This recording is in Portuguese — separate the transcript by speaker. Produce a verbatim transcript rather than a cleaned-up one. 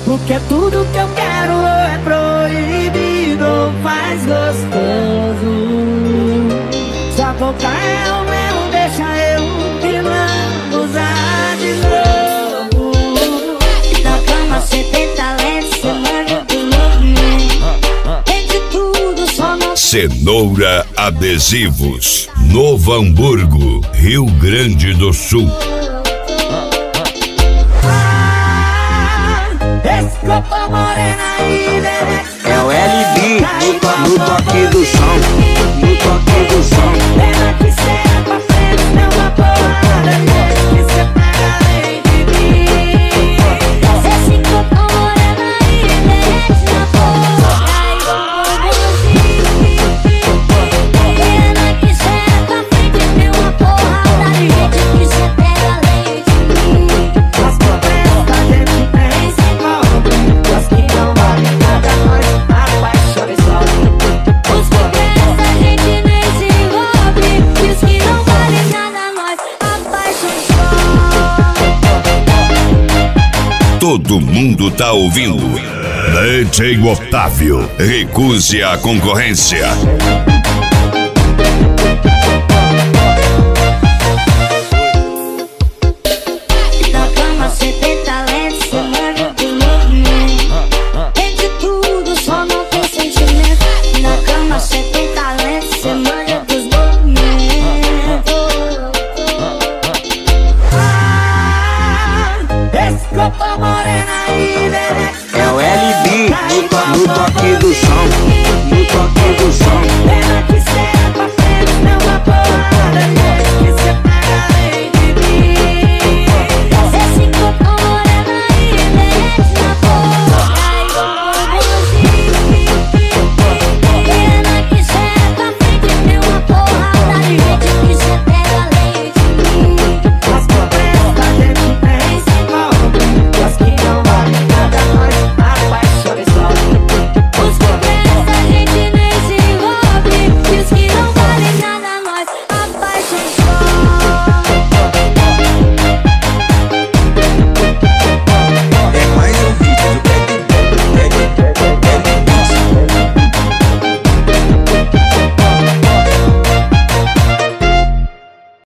Speaker 1: Porque tudo que eu quero é proibido, faz gostoso. Só tocar é o meu, deixa eu que não usar de novo. Na cama cê tem talento, cê manja do movimento. Tem de tudo, só não...
Speaker 2: Cenoura Adesivos, Novo Hamburgo, Rio Grande do Sul.
Speaker 1: Esse corpo morena aí, bebê.
Speaker 3: É o L B no, no toque do som, no toque do som.
Speaker 1: Pena que cê é pra frente, não uma porrada de vez que cê pega além de mim. Esse corpo morena aí, derrete na boca e vou pena que cê é pra frente, não uma porrada de vez que cê pega além de mim. As conversas a gente tem sem volta, as que não valem nada nós apaixonamos só. Os problemas a gente nem se envolve, e os que não valem nada nós apaixonamos só.
Speaker 2: Todo mundo tá ouvindo. D J Otávio, recuse a concorrência.
Speaker 1: Na cama cê tem talento, cê manja do movimento. Tem de tudo, só não tem sentimento. Na cama cê tem talento, cê manja dos movimentos. Ah, esse corpo morena aí, bebê.